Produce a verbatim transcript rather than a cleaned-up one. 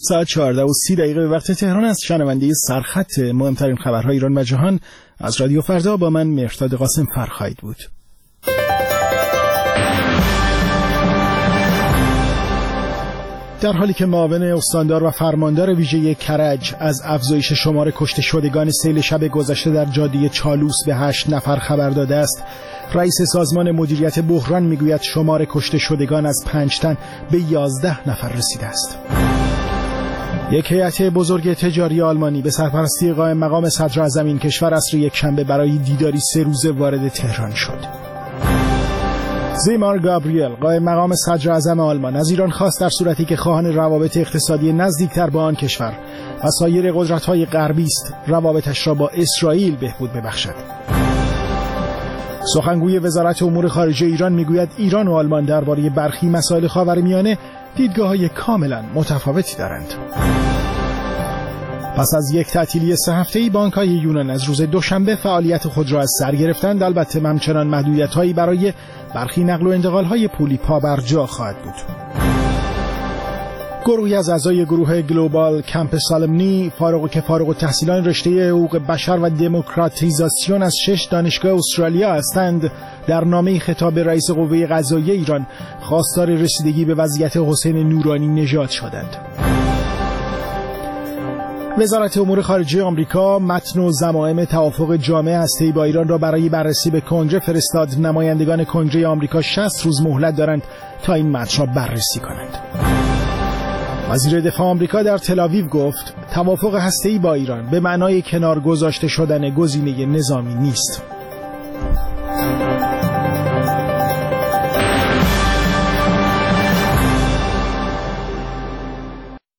ساعت چهارده و سی دقیقه به وقت تهران است. شنونده سرخط مهمترین خبرهای ایران و جهان از رادیو فردا با من مهرداد قاسم فر خواهید بود. در حالی که معاون استاندار و فرماندار ویژه کرج از افزایش شمار کشته شدگان سیل شب گذشته در جاده چالوس به هشت نفر خبر داده است، رئیس سازمان مدیریت بحران میگوید شمار کشته شدگان از پنج تن به یازده نفر رسیده است. یک هیئت بزرگ تجاری آلمانی به سرپرستی قائم مقام صدر اعظم این کشور عصر یکشنبه برای دیداری سه روزه وارد تهران شد. زیمار گابریل، قائم مقام صدر اعظم آلمان، از ایران خواست در صورتی که خواهان روابط اقتصادی نزدیکتر با آن کشور و سایر قدرت‌های غربی است، روابطش را با اسرائیل بهبود ببخشد. سخنگوی وزارت امور خارجه ایران میگوید ایران و آلمان درباره برخی مسائل خاورمیانه دیدگاه‌های کاملا متفاوتی دارند. پس از یک تعطیلی سه هفته‌ای بانک‌های یونان از روز دوشنبه فعالیت خود را از سر گرفتند، البته همچنان محدودیت‌هایی برای برخی نقل و انتقال‌های پولی پابرجا خواهد بود. گروهی از اعضای گروه گلوبال کمپ سالمنی فارغ که فارغ التحصیلان رشته حقوق بشر و دموکراتیزاسیون از شش دانشگاه استرالیا هستند، در نامه خطاب به رئیس قوه قضاییه ایران خواستار رسیدگی به وضعیت حسین نورانی نژاد شدند. وزارت امور خارجه آمریکا متن و ضمائم توافق جامع هسته‌ای با ایران را برای بررسی به کنگره فرستاد. نمایندگان کنگره آمریکا شصت روز مهلت دارند تا این متن را بررسی کنند. وزیر دفاع آمریکا در تل‌آویو گفت توافق هسته‌ای با ایران به معنای کنار گذاشته شدن گزینه نظامی نیست.